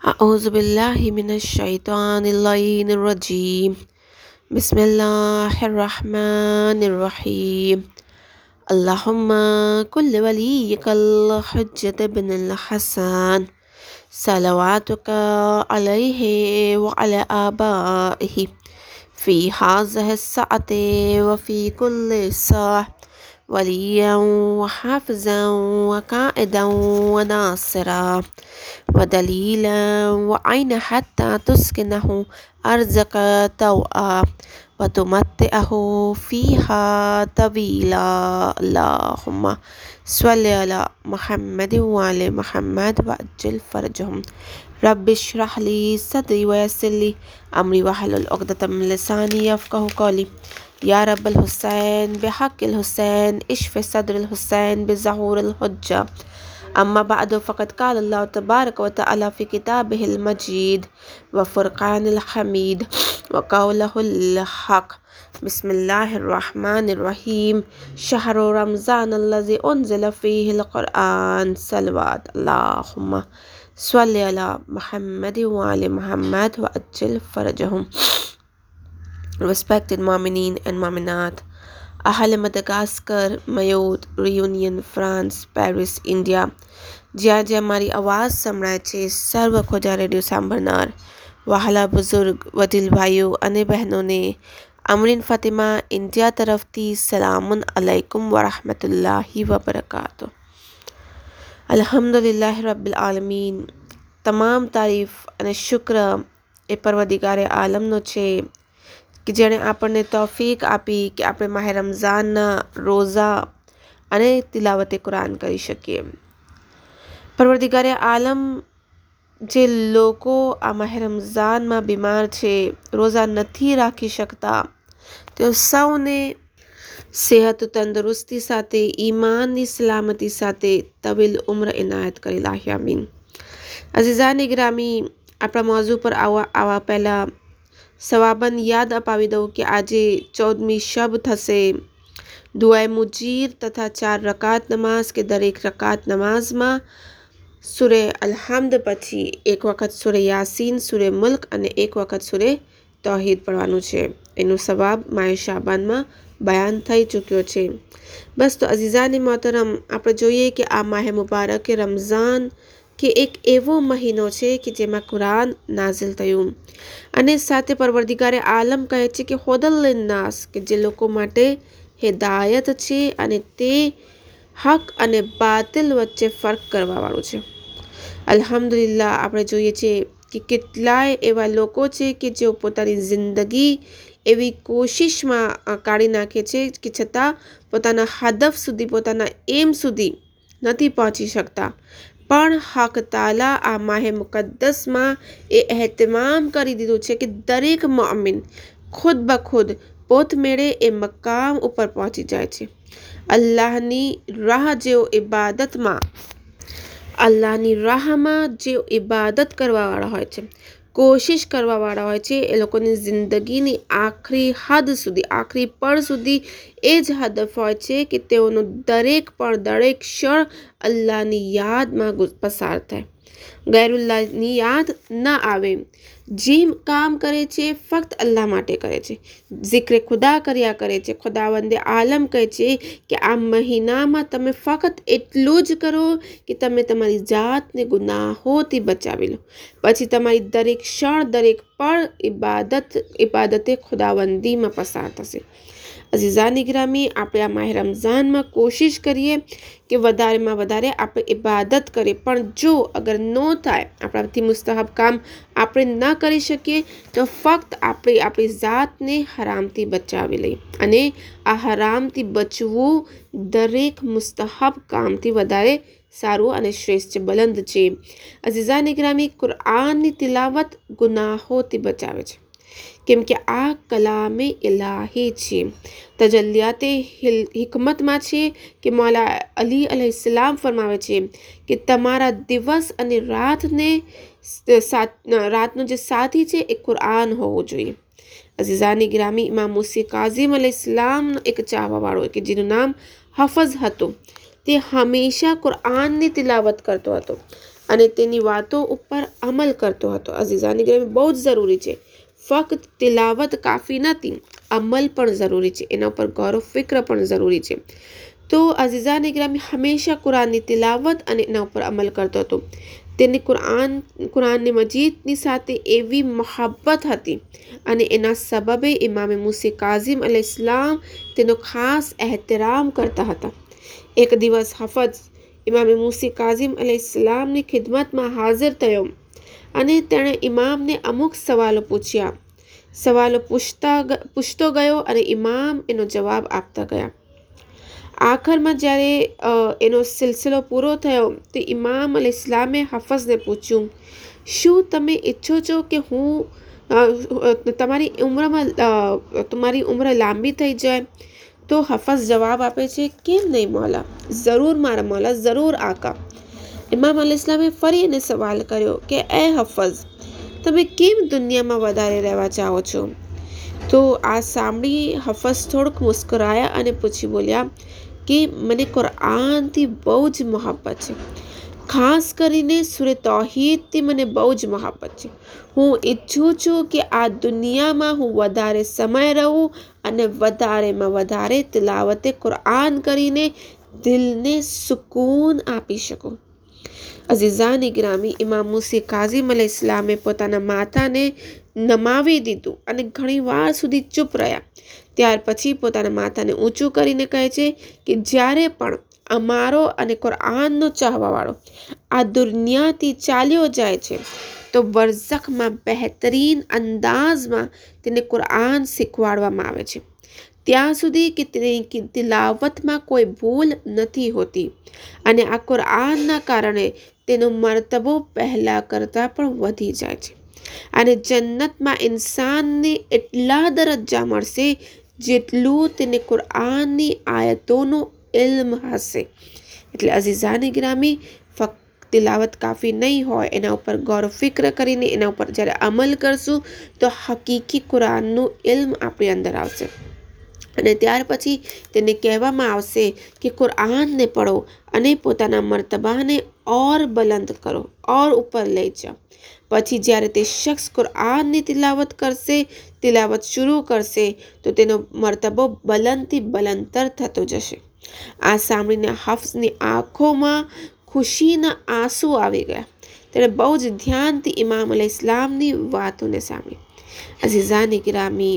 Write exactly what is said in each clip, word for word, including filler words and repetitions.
أعوذ بالله من الشيطان اللعين الرجيم بسم الله الرحمن الرحيم اللهم كل وليك الحجة بن الحسن صلواتك عليه وعلى آبائه في هذه الساعة وفي كل ساعة وليا وحافظا وقائدا وناصرا ودليلا وعين حتى تسكنه أرزق توأ وتمتعه فيها طويلا اللهم صل على محمد وعلى محمد وعجل فرجهم رب اشرح لي صدري ويسر لي أمري واحلل عقدة من لساني يفقهوا قولي يا رب الحسين بحق الحسين اشف صدر الحسين بظهور الحجة. أما بعد فقد قال الله تبارك وتعالى في كتابه المجيد وفرقان الحميد وقوله الحق بسم الله الرحمن الرحيم شهر رمضان الذي أنزل فيه القرآن صلوات اللهم صل على محمد وعلى محمد وأجل فرجهم. Respected Mu'mineen and Mu'minat, Ahl Madagascar, Mayotte, Reunion, France, Paris, India, જ્યાં જ્યાં મારી આવાજ સંભળાય છે સર્વ ખોજા રેડિયો સાંભળનાર વહાલા બુઝુર્ગ વડીલ ભાઈઓ અને બહેનોને અમરીન ફાતિમા ઇન્ડિયા તરફથી સલામુન અલૈકુમ વરહમતુલ્લાહી વબરકાતુ. અલ્હમ્દુલિલ્લાહ રબ્બિલ આલમીન. તમામ તારીફ અને શુક્ર એ પરવદિગારે આલમનો છે કે જેણે આપણને તૌફીક આપી કે આપણે માહે રમઝાનના રોઝા અને તિલાવતે કુરાન કરી શકીએ. પરવરદિગારે આલમ જે લોકો આ માહે રમઝાનમાં બીમાર છે, રોઝા નથી રાખી શકતા, તેઓ સૌને સેહત તંદુરસ્તી સાથે ઈમાનની સલામતી સાથે તવીલ ઉમ્ર ઇનાયત કરી લાહી આમીન. અઝીઝાની ગ્રામી, આપણા મોઝુ પર આવવા આવવા પહેલાં સવાબન યાદ અપાવી દઉં કે આજે ચૌદમી શબ થશે. દુઆએ મુજીર તથા ચાર રકાત નમાઝ કે દરેક રકાત નમાઝમાં સુરે અલહમ્દ પછી એક વખત સુરે યાસીન, સુરે મુલ્ક અને એક વખત સુરે તૌહીદ પડવાનું છે. એનું સવાબ માય શાબાનમાં બયાન થઈ ચૂક્યો છે. બસ તો અઝીઝાની મોહતરમ, આપણે જોઈએ કે આ માહે મુબારક રમઝાન કે એક એવો મહિનો છે કે જેમાં કુરાન નાઝિલ થયું અને સાથે પરવરદિગારે આલમ કહે છે કે હોદલ લિન્નાસ, કે જે લોકો માટે હિદાયત છે અને તે હક અને બાતિલ વચ્ચે ફર્ક કરવાવાળું છે. અલ્હમ્દુલિલ્લાહ, આપણે જોઈએ છીએ કે કેટલાય એવા લોકો છે કે જેઓ પોતાની જિંદગી એવી કોશિશમાં કાઢી નાખે છે કે છતાં પોતાના હદફ સુધી, પોતાના એમ સુધી નથી પહોંચી શકતા. પણ હક તાલા આ માહે મુકદ્દસમાં એ એહતમામ કરી દીધું છે કે દરેક મુઅમિન ખુદ બખુદ પોતમેળે એ મકામ ઉપર પહોંચી જાય છે. અલ્લાહની રાહ જેઓ ઇબાદતમાં અલ્લાહની રાહમાં જેઓ ઇબાદત કરવાવાળા હોય છે, કોશિશ કરવાવાળા હોય છે, એ લોકોની જિંદગીની આખરી હદ સુધી, આખરી પળ સુધી એ જ હદફ હોય છે કે તેઓનું દરેક પળ, દરેક ક્ષણ અલ્લાહની યાદમાં પસાર થાય, ગૈરુલ્લાહની યાદ ન આવે. જે કામ કરે છે ફક્ત અલ્લાહ માટે કરે છે, જિક્ર ખુદા કર્યા કરે છે. ખુદાવંદે આલમ કહે છે કે આ મહિનામાં તમે ફક્ત એટલું જ કરો કે તમે તમારી જાતને ગુનાહોથી બચાવી લો, પછી તમારી દરેક ક્ષણ, દરેક પળ ઇબાદત ઇબાદતે ખુદાવંદીમાં પસાર થશે. અઝીઝાની ગ્રામી, આપણે આ માહે રમઝાનમાં કોશિશ કરીએ કે વધારેમાં વધારે આપણે ઇબાદત કરીએ. પણ જો અગર ન થાય, આપણાથી મુસ્તહબ કામ આપણે ન કરી શકીએ, તો ફક્ત આપણે આપણી જાતને હરામથી બચાવી લઈએ. અને આ હરામથી બચવું દરેક મુસ્તહબ કામથી વધારે સારું અને શ્રેષ્ઠ બલંદ છે. અઝીઝાની ગ્રામી, કુરાનની તિલાવત ગુનાહોથી બચાવે છે, કેમ કે આ કલામે ઇલાહી છે. તજલ્લિયાતે હિકમતમાં છે કે મૌલા અલી અલૈહિસ્સલામ ફરમાવે છે કે તમારા દિવસ અને રાતને રાતનો જે સાથી છે એ કુરાન હોવું જોઈએ. અઝીઝાની ગ્રામી, ઇમામ મુસી કાઝિમ અલૈહિસ્સલામનો એક ચાહવાવાળો કે જેનું નામ હફઝ હતું, તે હંમેશા કુરાનની તિલાવત કરતો હતો. અને તેની વાતો ઉપર અમલ કરતો હતો. અઝીઝાની ગ્રામી બહુ જ જરૂરી છે. ફક્ત તિલાવત કાફી નથી, અમલ પણ જરૂરી છે, એના ઉપર ગૌર ફિક્ર પણ જરૂરી છે. તો અઝીઝાની ગ્રામી હંમેશા કુરાનની તિલાવત અને એના ઉપર અમલ કરતો હતો. તેને કુરાન કુરાનની મજીદની સાથે એવી મહાબ્બત હતી અને એના સબબે ઇમામે મુસી કાઝિમ અલૈહિસ્સલામ તેનો ખાસ એહતરામ કરતા હતા. એક દિવસ હફજ ઇમામે મુસી કાઝિમ અલૈહિસ્સલામની ખિદમતમાં હાજર થયો અને તેણે ઇમામને અમુક સવાલો પૂછ્યા. સવાલો પૂછતા પૂછતો ગયો અને ઇમામ એનો જવાબ આપતા ગયા. આખરમાં જ્યારે એનો સિલસિલો પૂરો થયો તો ઇમામ અલૈહિસ્સલામે હફઝને પૂછ્યું, શું તમે ઈચ્છો છો કે હું તમારી ઉંમરમાં તમારી ઉંમર લાંબી થઈ જાય? તો હફઝ જવાબ આપે છે, કેમ નહીં મૌલા, જરૂર મારા મૌલા, જરૂર આકા. ઇમામ અલૈહિસ્સલામે ફરી એને સવાલ કર્યો કે એ હફઝ, તમે કેમ દુનિયામાં વધારે રહેવા ચાહો છો? તો આ સાંભળી હફઝ થોડુંક મુસ્કરાયા અને પૂછી બોલ્યા કે મને કુરાનથી બહુ જ મહોબ્બત છે, ખાસ કરીને સૂરે તૌહીદથી મને બહુ જ મહોબ્બત છે. હું ઈચ્છું છું કે આ દુનિયામાં હું વધારે સમય રહું અને વધારેમાં વધારે તિલાવતે કુરાન કરીને દિલને સુકૂન આપી શકું. અઝીઝાની ગ્રામી, ઇમામ મુસી કાઝિમ અલૈહિસ્સલામે પોતાના માથાને નમાવી દીધું અને ઘણી વાર સુધી ચૂપ રહ્યા. ત્યાર પછી પોતાના માથાને ઊંચું કરીને કહે છે કે જ્યારે પણ અમારો અને કુરાનનો ચાહવાવાળો આ દુનિયાથી ચાલ્યો જાય છે તો બરઝખમાં બહેતરીન અંદાજમાં તેને કુરાન શીખવાડવામાં આવે છે, ત્યાં સુધી કે તેની તિલાવતમાં કોઈ ભૂલ નથી હોતી અને આ કુરાનના કારણે તેનો મર્તબો પહેલાં કરતાં પણ વધી જાય છે અને જન્નતમાં ઇન્સાનને એટલા દરજ્જા મળશે જેટલું તેને કુરાનની આયતોનો ઇલ્મ હશે. એટલે અઝીઝાની ગ્રામી, ફક્ત તિલાવત કાફી નહીં હોય, એના ઉપર ગૌર ફિક્ર કરીને એના ઉપર જ્યારે અમલ કરશું તો હકીકી કુરાનનું ઇલ્મ આપણી અંદર આવશે અને ત્યાર પછી તેને કહેવામાં આવશે કે કુરાનને પઢો અને પોતાના મર્તબાને ઓર બલંદ કરો, ઓર ઉપર લઈ જાઓ. પછી જ્યારે તે શખ્સ કુરાનની તિલાવત કરશે, તિલાવત શરૂ કરશે તો તેનો મર્તબો બલંદથી બલંદતર થતો જશે. આ સાંભળીને હફ્સની આંખોમાં ખુશીના આંસુ આવી ગયા. તેણે બહુ જ ધ્યાનથી ઇમામ અલૈહિસ્સલામની વાતોને સાંભળી. અઝીઝાની ગ્રામી,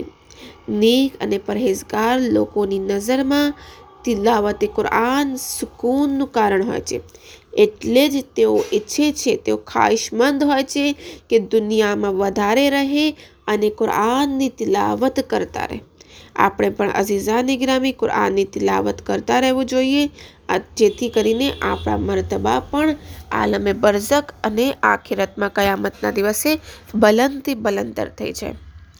નેક અને પરહેઝગાર લોકોની નજરમાં તિલાવતે કુરાન સુકૂનનું કારણ હોય છે. એટલે જ તેઓ ઈચ્છે છે, તેઓ ખ્વાહિશમંદ હોય છે કે દુનિયામાં વધારે રહે અને કુરાનની તિલાવત કરતા રહે. આપણે પણ અઝીઝાની ગ્રામી કુરાનની તિલાવત કરતા રહેવું જોઈએ, જેથી કરીને આપણા મર્તબા પણ આલમે બરઝખ અને આખિરતમાં કયામતના દિવસે બલંદથી બલંદર થઈ જાય.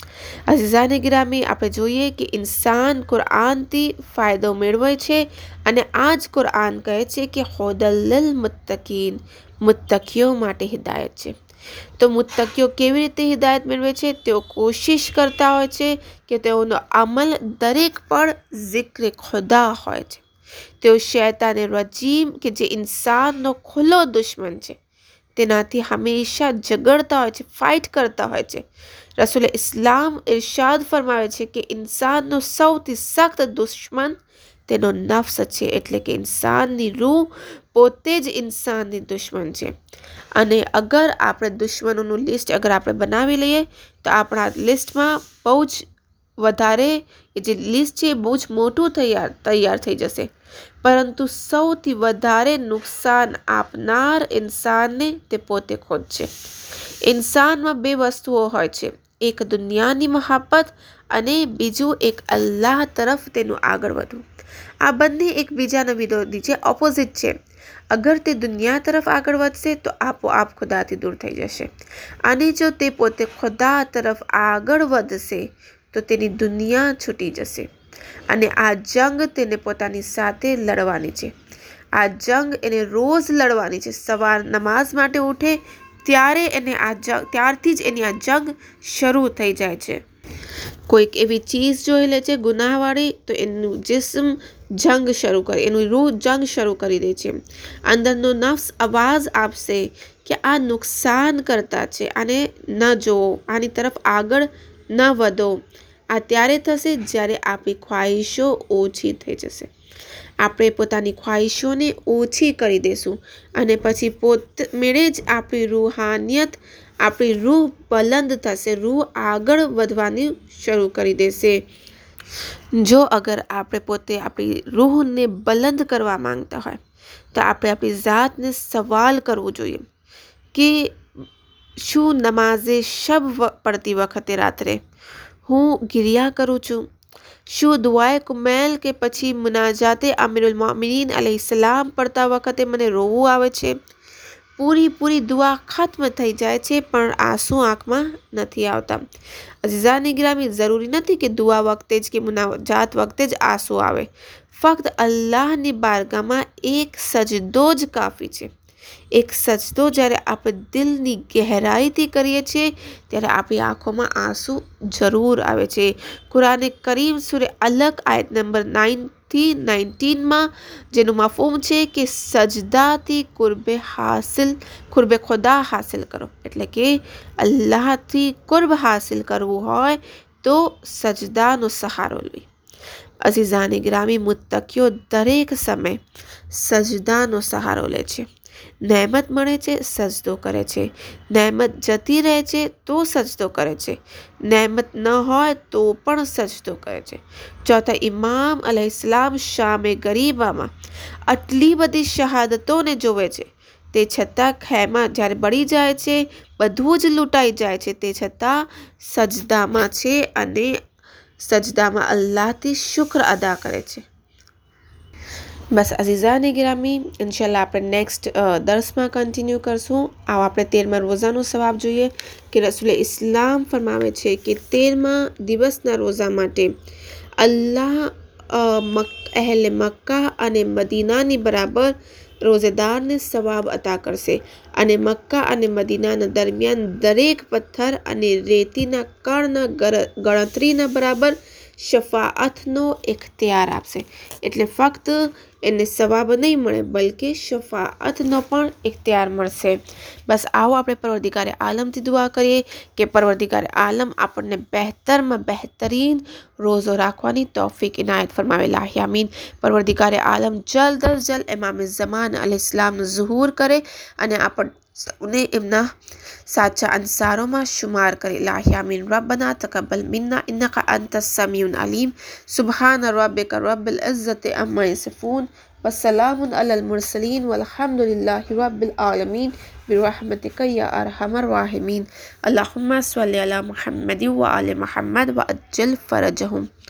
અઝીઝાની ગ્રામી, આપણે જોઈએ કે ઇન્સાન કુરાનથી ફાયદો મેળવે છે અને આ જ કુરાન કહે છે કે હુદલ લિલ મુત્તકીન, મુત્તકીઓ માટે હિદાયત છે. તો મુત્તકીઓ કેવી રીતે હિદાયત મેળવે છે? તેઓ કોશિશ કરતા હોય છે કે તેઓનો અમલ દરેક પર ઝિક્ર ખુદા હોય છે. તેઓ શૈતાન રજીમ કે જે ઇન્સાનનો ખુલ્લો દુશ્મન છે તેનાથી હંમેશા ઝઘડતા હોય છે, ફાઇટ કરતા હોય છે. રસૂલ ઇસ્લામ ઇરશાદ ફરમાવે છે કે ઇન્સાનનો સૌથી સખ્ત દુશ્મન તેનો નફ્સ છે, એટલે કે ઇન્સાનની રૂહ પોતે જ ઇન્સાનની દુશ્મન છે. અને અગર આપણે દુશ્મનોનું લિસ્ટ અગર આપણે બનાવી લઈએ તો આપણા લિસ્ટમાં બહુ જ વધારે એ જે લિસ્ટ છે એ બહુ જ મોટું તૈયાર તૈયાર થઈ જશે. પરંતુ સૌથી વધારે નુકસાન આપનાર ઇન્સાનને તે પોતે ખુદ છે. ઇન્સાનમાં બે વસ્તુઓ હોય છે, એક દુનિયાની મહાબ્બત અને બીજું એક અલ્લાહ તરફ તેનું આગળ વધવું. આ બંને એકબીજાના વિરોધી છે, ઓપોઝિટ છે. અગર તે દુનિયા તરફ આગળ વધશે તો આપોઆપ ખુદાથી દૂર થઈ જશે અને જો તે પોતે ખુદા તરફ આગળ વધશે તો તેની દુનિયા છૂટી જશે અને આ જંગ તેને પોતાની સાથે લડવાની છે. આ જંગ એને રોજ લડવાની છે. સવાર નમાઝ માટે ઉઠે ત્યારે એને આ જંગ ત્યારથી જ એની આ જંગ શરૂ થઈ જાય છે. કોઈક એવી ચીજ જોઈ લે છે ગુનાહવાળી તો એનું જિસ્મ જંગ શરૂ કરે, એનું રૂહ જંગ શરૂ કરી દે છે. અંદરનો નફ્સ આવાજ આપશે કે આ નુકસાન કરતા છે, આને ન જોવો, આની તરફ આગળ ન વધો. આ ત્યારે થશે જ્યારે આપણી ખ્વાહિશો ઓછી થઈ જશે. આપણે પોતાની ખ્વાહિશોને ઓછી કરી દઈશું અને પછી પોત મેળે જ આપણી રૂહાનિયત, આપણી રૂહ બલંદ થશે, રૂહ આગળ વધવાની શરૂ કરી દેશે. જો અગર આપણે પોતે આપણી રૂહને બલંદ કરવા માંગતા હોય તો આપણે આપણી જાતને સવાલ કરવો જોઈએ કે શું નમાઝે શબ પડતી વખતે રાત્રે હું ગિરિયા કરું છું? શું દુઆએ કુમૈલ કે પછી મુનાજાતે અમીરુલ મોમિનીન અલૈહિસ્સલામ પડતા વખતે મને રોવું આવે છે? પૂરી પૂરી દુઆ ખત્મ થઈ જાય છે પણ આંસુ આંખમાં નથી આવતા. અઝીઝાની ગ્રામી, જરૂરી નથી કે દુઆ વખતે જ કે મુનાજાત વખતે જ આંસુ આવે. ફક્ત અલ્લાહની બારગામાં એક સજદો જ કાફી છે. એક સજદો જ્યારે આપણે દિલની ગહેરાઈથી કરીએ છીએ ત્યારે આપણી આંખોમાં આંસુ જરૂર આવે છે. કુરાને કરીમ સૂરે અલક આયત નંબર નાઇન થી નાઇન્ટીનમાં જેનું મફહૂમ છે કે સજદાથી કુર્બે હાસિલ કુર્બે ખુદા હાસિલ કરો, એટલે કે અલ્લાહથી કુર્બ હાસિલ કરવું હોય તો સજદાનો સહારો લે. અઝીઝાની ગ્રામી, મુત્તકીઓ દરેક સમય સજદાનો સહારો લે છે. નહેમત મળે છે, સજદો કરે છે. નહેમત જતી રહે છે તો સજદો કરે છે. નહેમત ન હોય તો પણ સજદો કરે છે. ચોથા ઇમામ અલૈહિસ્સલામ શામે ગરીબામાં આટલી બધી શહાદતોને જોવે છે, તે છતાં ખેમા જ્યારે બળી જાય છે, બધું જ લૂંટાઈ જાય છે, તે છતાં સજદામાં છે અને સજદામાં અલ્લાહથી શુક્ર અદા કરે છે. બસ અઝીઝાની ગ્રામી, ઇન્શાલ્લાહ આપણે નેક્સ્ટ દર્સમાં કન્ટિન્યુ કરશું. આવો આપણે તેરમા રોઝાનો સવાબ જોઈએ કે રસૂલે ઇસ્લામ ફરમાવે છે કે તેરમા દિવસના રોઝા માટે અલ્લાહ અહેલે મક્કા અને મદીનાની બરાબર રોઝેદારને સવાબ અતા કરશે અને મક્કા અને મદીનાના દરમિયાન દરેક પથ્થર અને રેતીના કણના ગણતરીના બરાબર શફાઅતનો ઇખ્તિયાર આપશે. એટલે ફક્ત એને સવાબ નહીં મળે બલકે શફાઅતનો પણ ઇખ્તિયાર મળશે. બસ આવો આપણે પરવરદિગારે આલમથી દુઆ કરીએ કે પરવરદિગારે આલમ આપણને બહેતરમાં બહેતરીન રોઝો રાખવાની તૌફીક ઇનાયત ફરમાવે. લાહી આમીન. પરવરદિગારે આલમ જલ્દ અઝ જલ્દ ઇમામ ઝમાન અલૈહિસ્સલામનું ઝુહૂર કરે અને આપણને એમના સાચા અંસારોમાં શુમાર કરે. લાહી આમીન. રબ્બના તકબ્બલ મિન્ના ઇન્નકા અંતસ સમીઉન અલીમ. સુબહાન રબ્बिका रब्बिल इज़्ज़ति अम्मा यसिफून वस्सलामुन अलल मुरसलीन वल्हम्दुलिल्लाहि रब्बिल आलमीन बिरहमतिका या अरहमर राहिमीन. अल्लाहुम्मा सल्लि अला मुहम्मदिन व आलि मुहम्मद व अज्जिल फरजहुम.